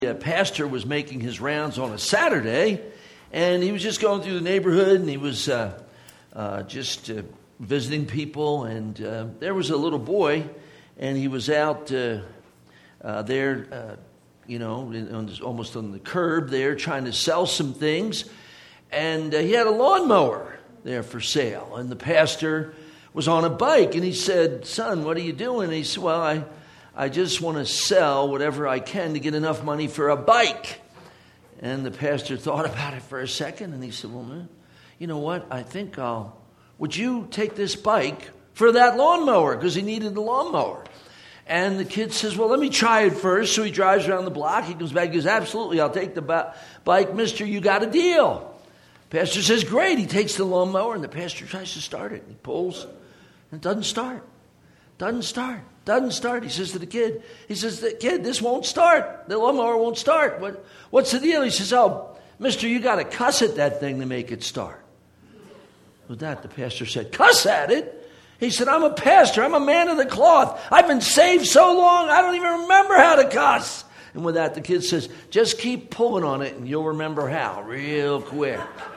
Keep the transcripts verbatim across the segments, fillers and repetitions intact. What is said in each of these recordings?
A pastor was making his rounds on a Saturday, and he was just going through the neighborhood, and he was uh, uh, just uh, visiting people, and uh, there was a little boy, and he was out uh, uh, there, uh, you know, on this, almost on the curb there, trying to sell some things, and uh, he had a lawnmower there for sale, and the pastor was on a bike, and he said, "Son, what are you doing?" And he said, "Well, I... I just want to sell whatever I can to get enough money for a bike." And the pastor thought about it for a second, and he said, "Well, man, you know what? I think I'll, would you take this bike for that lawnmower?" Because he needed the lawnmower. And the kid says, "Well, let me try it first." So he drives around the block. He comes back and goes, "Absolutely, I'll take the b- bike. Mister, you got a deal." Pastor says, "Great." He takes the lawnmower, and the pastor tries to start it. He pulls, and it doesn't start. Doesn't start. Doesn't start. He says to the kid, he says, "The kid, this won't start. The lawnmower won't start. What, what's the deal?" He says, "Oh, mister, you got to cuss at that thing to make it start." With that, the pastor said, "Cuss at it?" He said, "I'm a pastor. I'm a man of the cloth. I've been saved so long, I don't even remember how to cuss." And with that, the kid says, "Just keep pulling on it and you'll remember how real quick."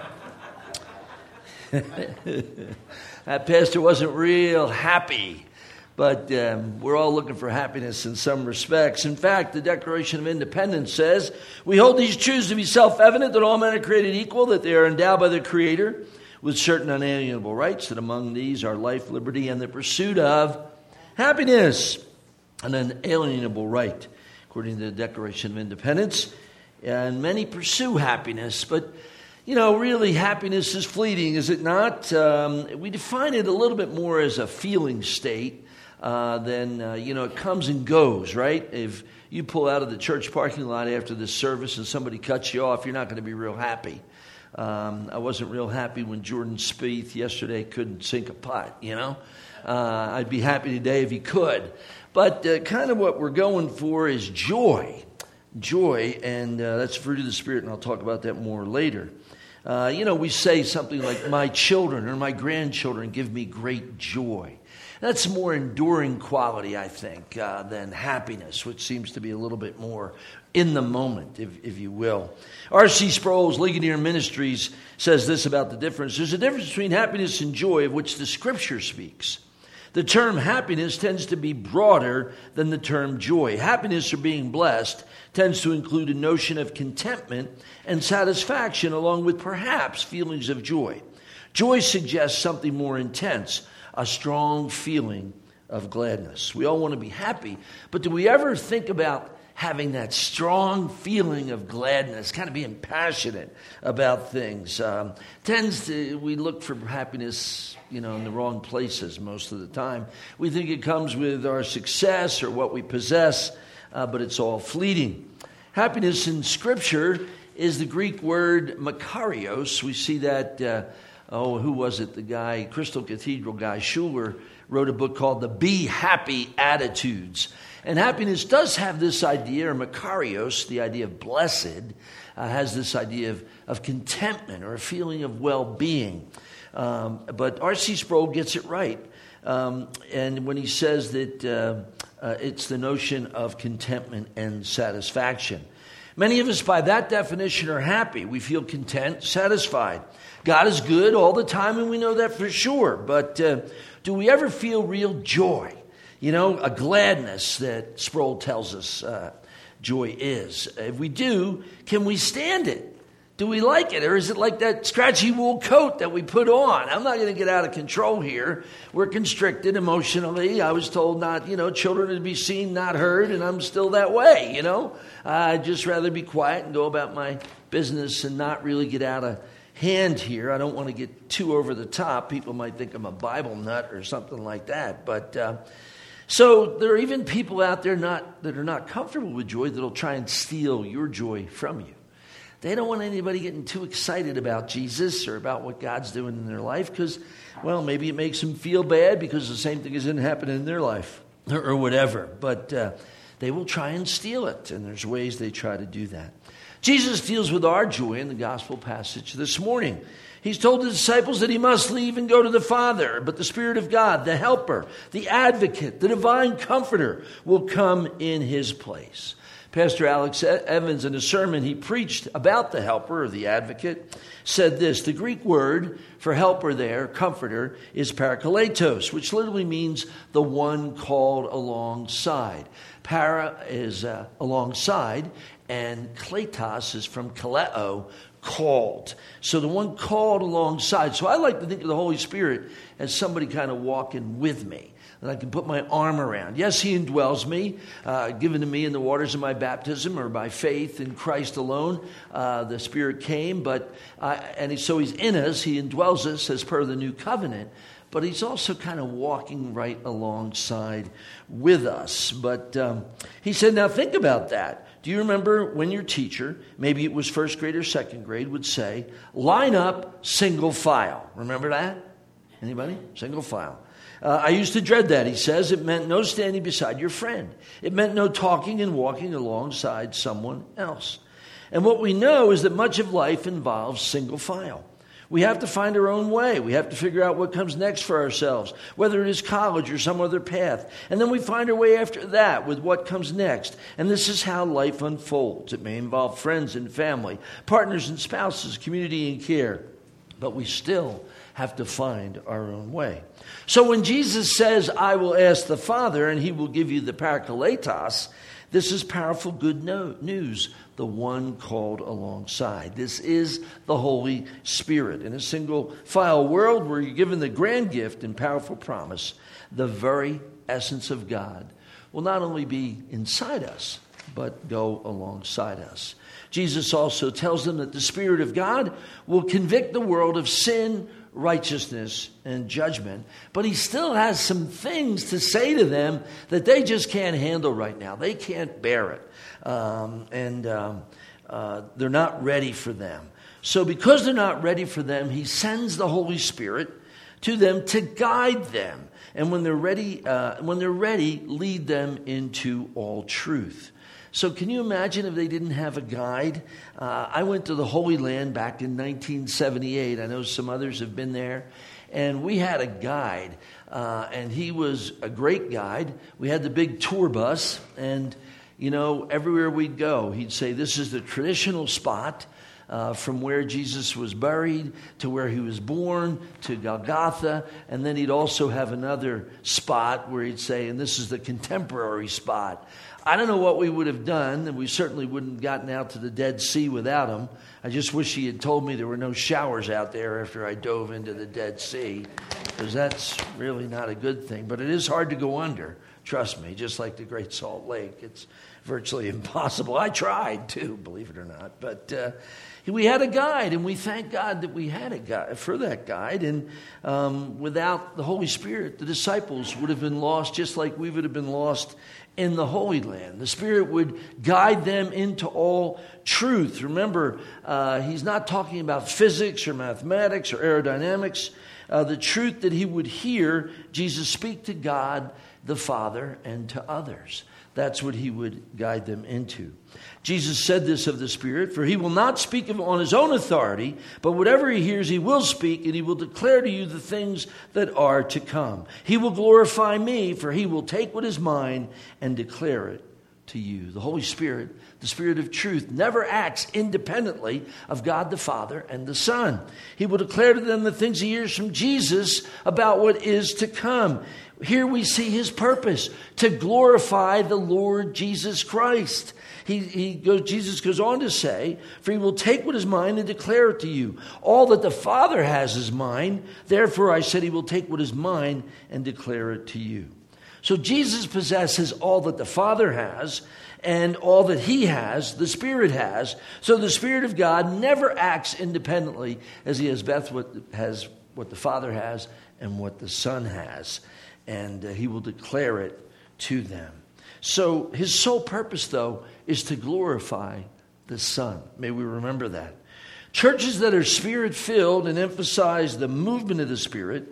That pastor wasn't real happy. But um, we're all looking for happiness in some respects. In fact, the Declaration of Independence says, "We hold these truths to be self-evident, that all men are created equal, that they are endowed by their Creator with certain unalienable rights, that among these are life, liberty, and the pursuit of happiness, an unalienable right," according to the Declaration of Independence. And many pursue happiness, but you know, really, happiness is fleeting, is it not? Um, we define it a little bit more as a feeling state. Uh, then, uh, you know, it comes and goes, right? If you pull out of the church parking lot after this service and somebody cuts you off, you're not going to be real happy. Um, I wasn't real happy when Jordan Spieth yesterday couldn't sink a putt, you know? Uh, I'd be happy today if he could. But uh, kind of what we're going for is joy. Joy, and uh, that's fruit of the Spirit, and I'll talk about that more later. Uh, you know, we say something like, "My children or my grandchildren give me great joy." That's a more enduring quality, I think, uh, than happiness, which seems to be a little bit more in the moment, if, if you will. R C Sproul's Ligonier Ministries says this about the difference. There's a difference between happiness and joy, of which the Scripture speaks. The term happiness tends to be broader than the term joy. Happiness, or being blessed, tends to include a notion of contentment and satisfaction, along with perhaps feelings of joy. Joy suggests something more intense, a strong feeling of gladness. We all want to be happy, but do we ever think about having that strong feeling of gladness, kind of being passionate about things? Um, tends to, we look for happiness, you know, in the wrong places most of the time. We think it comes with our success or what we possess, uh, but it's all fleeting. Happiness in Scripture is the Greek word makarios. We see that uh, Oh, who was it? The guy, Crystal Cathedral guy, Schuller, wrote a book called The Be Happy Attitudes. And happiness does have this idea, or makarios, the idea of blessed, uh, has this idea of, of contentment or a feeling of well-being. Um, but R C Sproul gets it right. Um, and when he says that uh, uh, it's the notion of contentment and satisfaction. Many of us, by that definition, are happy. We feel content, satisfied. God is good all the time, and we know that for sure. But uh, do we ever feel real joy? You know, a gladness that Sproul tells us uh, joy is. If we do, can we stand it? Do we like it? Or is it like that scratchy wool coat that we put on? I'm not going to get out of control here. We're constricted emotionally. I was told not, you know, children to be seen, not heard, and I'm still that way, you know. I'd just rather be quiet and go about my business and not really get out of hand here. I don't want to get too over the top. People might think I'm a Bible nut or something like that. But uh, so there are even people out there not that are not comfortable with joy that'll try and steal your joy from you. They don't want anybody getting too excited about Jesus or about what God's doing in their life because, well, maybe it makes them feel bad because the same thing isn't happening in their life or, or whatever. But uh, they will try and steal it, and there's ways they try to do that. Jesus deals with our joy in the gospel passage this morning. He's told the disciples that he must leave and go to the Father, but the Spirit of God, the Helper, the Advocate, the Divine Comforter will come in his place. Pastor Alex Evans, in a sermon he preached about the helper or the advocate, said this: the Greek word for helper there, comforter, is parakletos, which literally means the one called alongside. Para is uh, alongside, and kletos is from kaleo, called. So the one called alongside. So I like to think of the Holy Spirit as somebody kind of walking with me, that I can put my arm around. Yes, he indwells me, uh, given to me in the waters of my baptism or by faith in Christ alone. Uh, the Spirit came, but uh, and he, so he's in us. He indwells us as per the new covenant. But he's also kind of walking right alongside with us. But um, he said, now think about that. Do you remember when your teacher, maybe it was first grade or second grade, would say, line up single file? Remember that? Anybody? Single file. Uh, I used to dread that, he says. It meant no standing beside your friend. It meant no talking and walking alongside someone else. And what we know is that much of life involves single file. We have to find our own way. We have to figure out what comes next for ourselves, whether it is college or some other path. And then we find our way after that with what comes next. And this is how life unfolds. It may involve friends and family, partners and spouses, community and care. But we still have to find our own way. So when Jesus says, I will ask the Father and he will give you the parakletos, this is powerful good no- news, the one called alongside. This is the Holy Spirit. In a single file world where you're given the grand gift and powerful promise, the very essence of God will not only be inside us, but go alongside us. Jesus also tells them that the Spirit of God will convict the world of sin, righteousness, and judgment. But he still has some things to say to them that they just can't handle right now. They can't bear it. Um, and um, uh, they're not ready for them. So because they're not ready for them, he sends the Holy Spirit to them to guide them. And when they're ready, uh, when they're ready, lead them into all truth. So can you imagine if they didn't have a guide? Uh, I went to the Holy Land back in nineteen seventy-eight. I know some others have been there. And we had a guide, uh, and he was a great guide. We had the big tour bus, and, you know, everywhere we'd go, he'd say, this is the traditional spot uh, from where Jesus was buried to where he was born to Golgotha. And then he'd also have another spot where he'd say, and this is the contemporary spot. I don't know what we would have done, and we certainly wouldn't have gotten out to the Dead Sea without him. I just wish he had told me there were no showers out there after I dove into the Dead Sea, because that's really not a good thing. But it is hard to go under, trust me, just like the Great Salt Lake. It's virtually impossible. I tried too, believe it or not. But uh, we had a guide, and we thank God that we had a guide for that guide. And um, without the Holy Spirit, the disciples would have been lost just like we would have been lost in the Holy Land. The Spirit would guide them into all truth. Remember, uh, he's not talking about physics or mathematics or aerodynamics. Uh, the truth that he would hear Jesus speak to God, the Father, and to others. That's what he would guide them into. Jesus said this of the Spirit, for he will not speak of on his own authority, but whatever he hears he will speak, and he will declare to you the things that are to come. He will glorify me, for he will take what is mine and declare it to you. The Holy Spirit, the Spirit of truth, never acts independently of God the Father and the Son. He will declare to them the things he hears from Jesus about what is to come. Here we see his purpose, to glorify the Lord Jesus Christ. He, he goes, Jesus goes on to say, for he will take what is mine and declare it to you. All that the Father has is mine. Therefore I said he will take what is mine and declare it to you. So Jesus possesses all that the Father has, and all that he has, the Spirit has. So the Spirit of God never acts independently, as he has Beth what has what the Father has and what the Son has. And uh, he will declare it to them. So his sole purpose, though, is to glorify the Son. May we remember that. Churches that are Spirit-filled and emphasize the movement of the Spirit,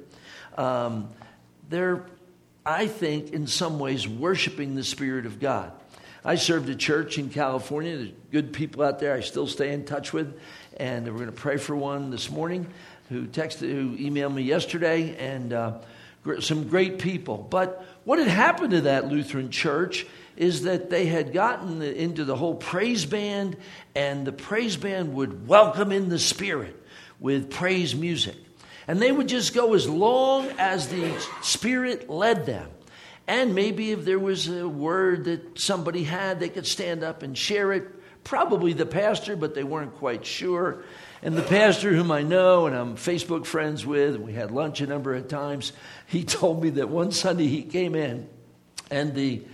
um, they're, I think, in some ways worshiping the Spirit of God. I served a church in California. There's good people out there I still stay in touch with. And we're going to pray for one this morning who texted, who emailed me yesterday. And uh, some great people. But what had happened to that Lutheran church is that they had gotten into the whole praise band, and the praise band would welcome in the Spirit with praise music. And they would just go as long as the Spirit led them. And maybe if there was a word that somebody had, they could stand up and share it. Probably the pastor, but they weren't quite sure. And the pastor, whom I know and I'm Facebook friends with, we had lunch a number of times, he told me that one Sunday he came in and the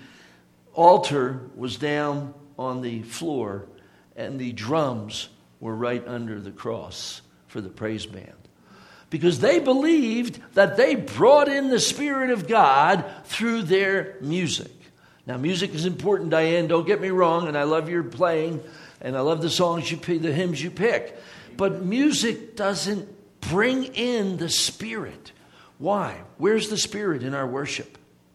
altar was down on the floor and the drums were right under the cross for the praise band. Because they believed that they brought in the Spirit of God through their music. Now, music is important, Diane, don't get me wrong, and I love your playing, and I love the songs you pick, the hymns you pick. But music doesn't bring in the Spirit. Why? Where's the Spirit in our worship?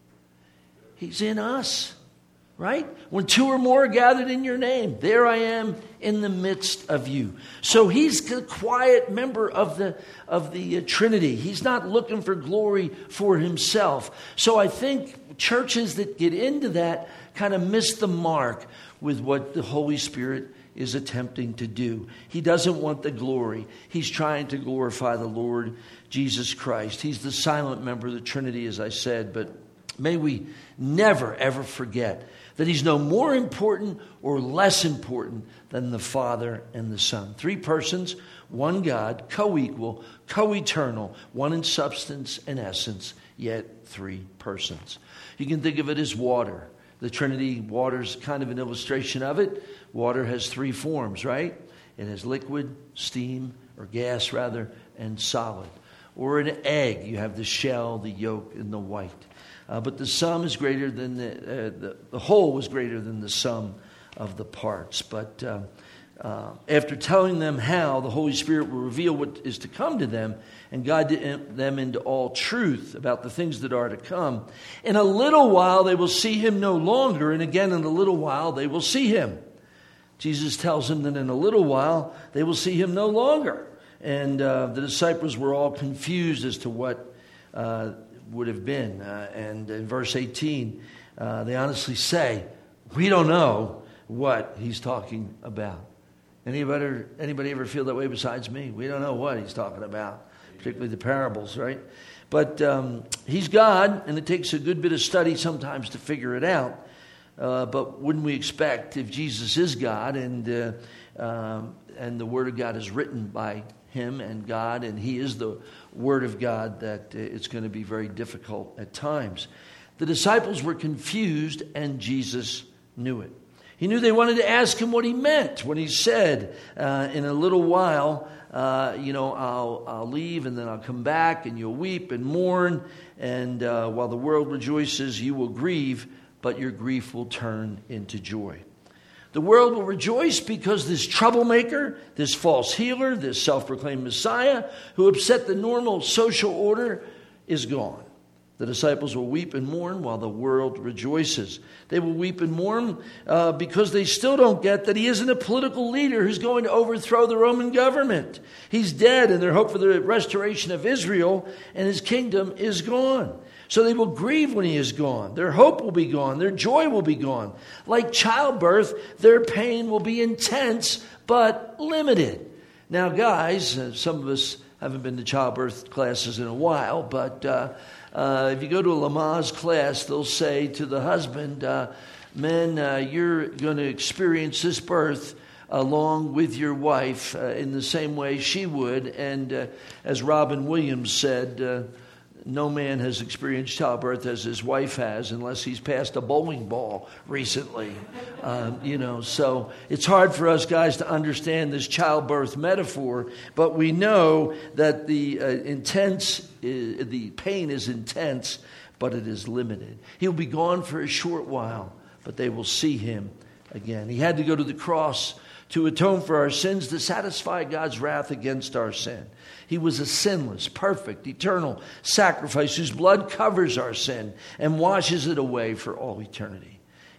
He's in us, right? When two or more are gathered in your name, there I am in the midst of you. So he's the quiet member of the of the uh, Trinity. He's not looking for glory for himself. So I think churches that get into that kind of miss the mark with what the Holy Spirit is attempting to do. He doesn't want the glory. He's trying to glorify the Lord Jesus Christ. He's the silent member of the Trinity, as I said, but may we never, ever forget that he's no more important or less important than the Father and the Son. Three persons, one God, co-equal, co-eternal, one in substance and essence, yet three persons. You can think of it as water. The Trinity, water's kind of an illustration of it. Water has three forms, right? It has liquid, steam, or gas rather, and solid. Or an egg, you have the shell, the yolk, and the white. Uh, but the sum is greater than the, uh, the, the whole was greater than the sum of the parts. But uh, uh, after telling them how, the Holy Spirit will reveal what is to come to them and guide them into all truth about the things that are to come. In a little while they will see him no longer, and again in a little while they will see him. Jesus tells them that in a little while they will see him no longer. And uh, the disciples were all confused as to what uh, would have been. Uh, and in verse eighteen, uh, they honestly say, we don't know what he's talking about. Anybody, anybody ever feel that way besides me? We don't know what he's talking about, particularly the parables, right? But um, he's God, and it takes a good bit of study sometimes to figure it out. Uh, but wouldn't we expect, if Jesus is God and uh, um, and the Word of God is written by him and God, and he is the Word of God, that uh, it's going to be very difficult at times. The disciples were confused, and Jesus knew it. He knew they wanted to ask him what he meant when he said, uh, in a little while, uh, you know, I'll, I'll leave and then I'll come back and you'll weep and mourn. And uh, while the world rejoices, you will grieve, but your grief will turn into joy. The world will rejoice because this troublemaker, this false healer, this self-proclaimed Messiah who upset the normal social order is gone. The disciples will weep and mourn while the world rejoices. They will weep and mourn uh, because they still don't get that he isn't a political leader who's going to overthrow the Roman government. He's dead, and their hope for the restoration of Israel and his kingdom is gone. So they will grieve when he is gone. Their hope will be gone. Their joy will be gone. Like childbirth, their pain will be intense but limited. Now, guys, uh, some of us haven't been to childbirth classes in a while, but uh, uh, if you go to a Lamaze class, they'll say to the husband, uh, men, uh, you're going to experience this birth along with your wife uh, in the same way she would. And uh, as Robin Williams said, uh, no man has experienced childbirth as his wife has unless he's passed a bowling ball recently. Um, you know, so it's hard for us guys to understand this childbirth metaphor, but we know that the uh, intense, uh, the pain is intense, but it is limited. He'll be gone for a short while, but they will see him again. He had to go to the cross to atone for our sins, to satisfy God's wrath against our sin. He was a sinless, perfect, eternal sacrifice whose blood covers our sin and washes it away for all eternity.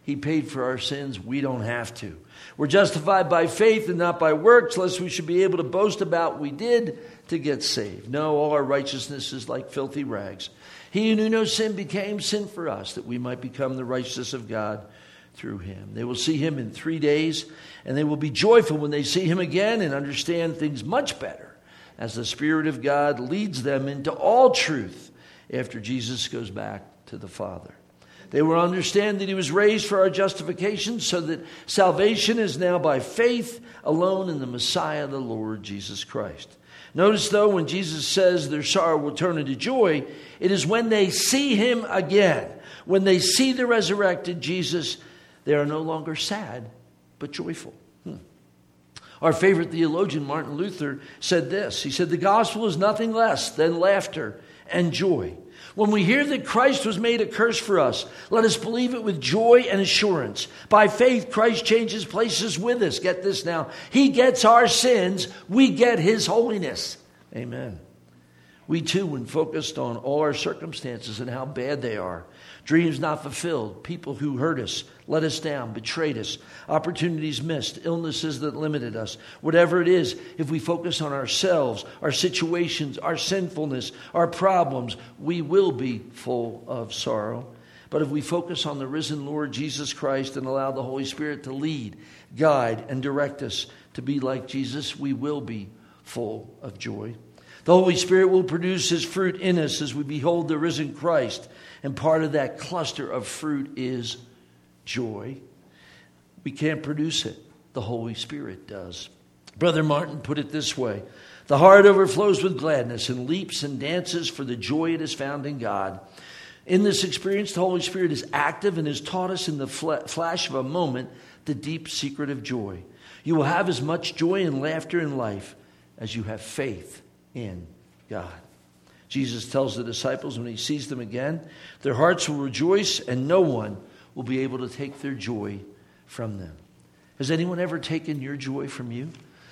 He paid for our sins. We don't have to. We're justified by faith and not by works, lest we should be able to boast about what we did to get saved. No, all our righteousness is like filthy rags. He who knew no sin became sin for us, that we might become the righteousness of God through him. They will see him in three days, and they will be joyful when they see him again and understand things much better as the Spirit of God leads them into all truth after Jesus goes back to the Father. They will understand that he was raised for our justification, so that salvation is now by faith alone in the Messiah, the Lord Jesus Christ. Notice, though, when Jesus says their sorrow will turn into joy, it is when they see him again. When they see the resurrected Jesus, they are no longer sad, but joyful. Hmm. Our favorite theologian, Martin Luther, said this. He said, the gospel is nothing less than laughter and joy. When we hear that Christ was made a curse for us, let us believe it with joy and assurance. By faith, Christ changes places with us. Get this now. He gets our sins. We get his holiness. Amen. We too, when focused on all our circumstances and how bad they are, dreams not fulfilled, people who hurt us, let us down, betrayed us, opportunities missed, illnesses that limited us, whatever it is, if we focus on ourselves, our situations, our sinfulness, our problems, we will be full of sorrow. But if we focus on the risen Lord Jesus Christ and allow the Holy Spirit to lead, guide, and direct us to be like Jesus, we will be full of joy. The Holy Spirit will produce his fruit in us as we behold the risen Christ. And part of that cluster of fruit is joy. We can't produce it. The Holy Spirit does. Brother Martin put it this way. The heart overflows with gladness and leaps and dances for the joy it has found in God. In this experience, the Holy Spirit is active and has taught us in the flash of a moment the deep secret of joy. You will have as much joy and laughter in life as you have faith in God. Jesus tells the disciples when he sees them again, their hearts will rejoice and no one will be able to take their joy from them. Has anyone ever taken your joy from you?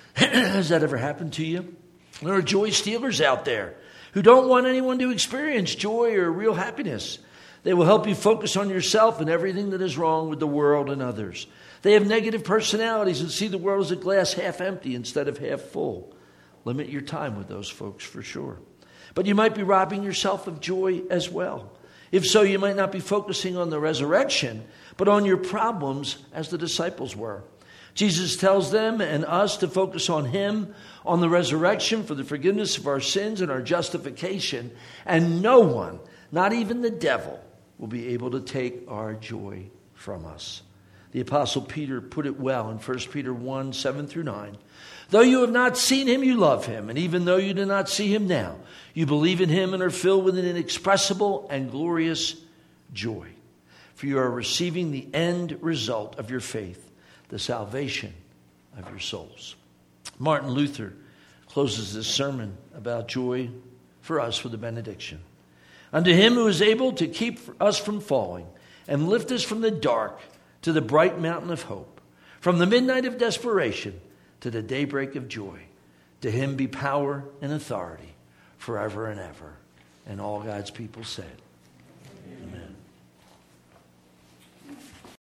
Has that ever happened to you? There are joy stealers out there who don't want anyone to experience joy or real happiness. They will help you focus on yourself and everything that is wrong with the world and others. They have negative personalities and see the world as a glass half empty instead of half full. Limit your time with those folks for sure. But you might be robbing yourself of joy as well. If so, you might not be focusing on the resurrection, but on your problems as the disciples were. Jesus tells them and us to focus on him, on the resurrection for the forgiveness of our sins and our justification. And no one, not even the devil, will be able to take our joy from us. The Apostle Peter put it well in First Peter one, seven through nine. Though you have not seen him, you love him. And even though you do not see him now, you believe in him and are filled with an inexpressible and glorious joy. For you are receiving the end result of your faith, the salvation of your souls. Martin Luther closes this sermon about joy for us with a benediction. Unto him who is able to keep us from falling and lift us from the dark to the bright mountain of hope, from the midnight of desperation to the daybreak of joy. To him be power and authority forever and ever. And all God's people said, amen.